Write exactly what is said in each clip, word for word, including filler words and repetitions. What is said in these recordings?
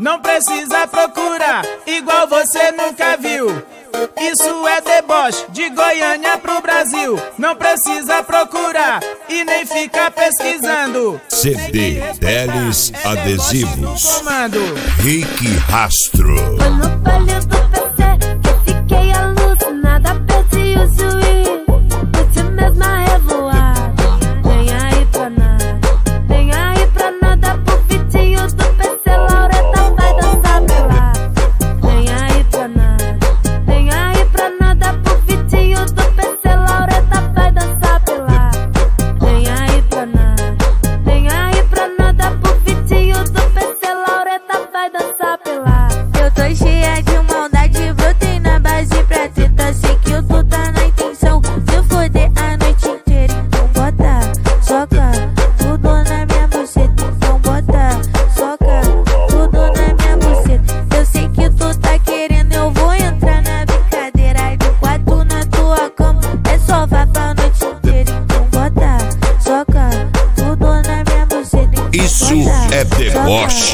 não precisa procurar, igual você nunca viu. Isso é deboche, de Goiânia pro Brasil. Não precisa procurar e nem ficar pesquisando. C D Teles Adesivos. Comando Rick Rastro. Foi no baile do P C que eu fiquei alucinada, perdi o juiz. Pude mesmo a revoar. Nem aí pra nada, nem aí pra nada. Pro vitinho do P C, Laureta vai dançar pelada. Nem aí pra nada, nem aí pra nada. Pro vitinho do P C, Laureta vai dançar pelada. Nem aí pra nada, nem aí pra nada. Pro vitinho do P C, Laureta vai dançar pelada. Eu tô cheia de maldade, brotei na base pra treta. Sei que eu tô tá na intenção de foder a noite inteira. Então bota, soca, tudo na minha buceta. Então bota, soca, tudo na minha buceta. Eu sei que tu tá querendo, eu vou entrar na brincadeira. De quatro na tua cama, é só vá pra noite inteira. Então bota, soca, tudo na minha buceta. Isso é deboche.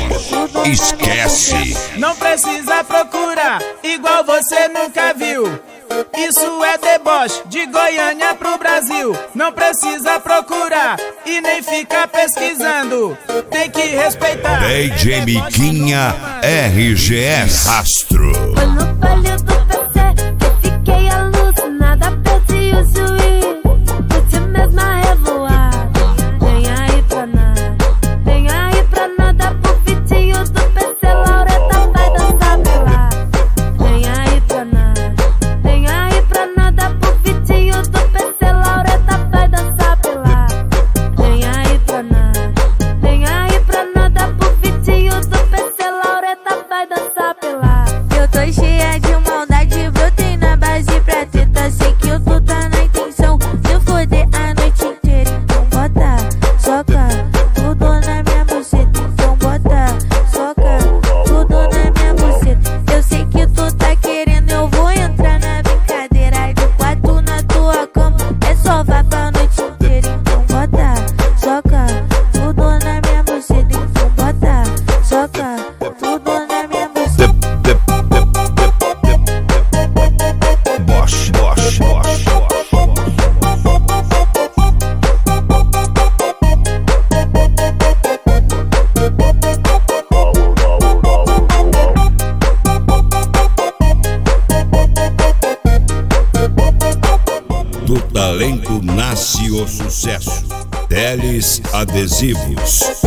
Esquece. não precisa procurar, igual você nunca viu. Isso é deboche, de Goiânia pro Brasil. Não precisa procurar e nem ficar pesquisando. Tem que respeitar. D J Miquinha R G S Rastro. Foi no baile do P C que eu fiquei alucinada, perdi o juiz. Pude mesmo a revoar. Nem aí pra nada, nem aí pra nada. Pro vitinho do P C, Laureta vai dançar pelada. Nem aí pra nada, nem aí pra nada. Pro vitinho do P C, Laureta vai dançar pelada. Nem aí pra nada, nem aí pra nada. Pro vitinho do P C, Laureta vai dançar pelada. Eu tô cheia de maldade, brotei na base pra treta. Sei que eu tô tá na intenção de foder a noite inteira. Então bota, soca, tudo na minha buceta. Então bota, soca, tudo na minha buceta. Eu sei que tu tá querendo, eu vou entrar na brincadeira. De quatro na tua cama, é só vá pra noite inteira. Então bota, soca, tudo na minha buceta. Então bota, soca, tudo na minha buceta. Bosch, Bosch, Bosch, Do talento nasce o sucesso. Teles Adesivos.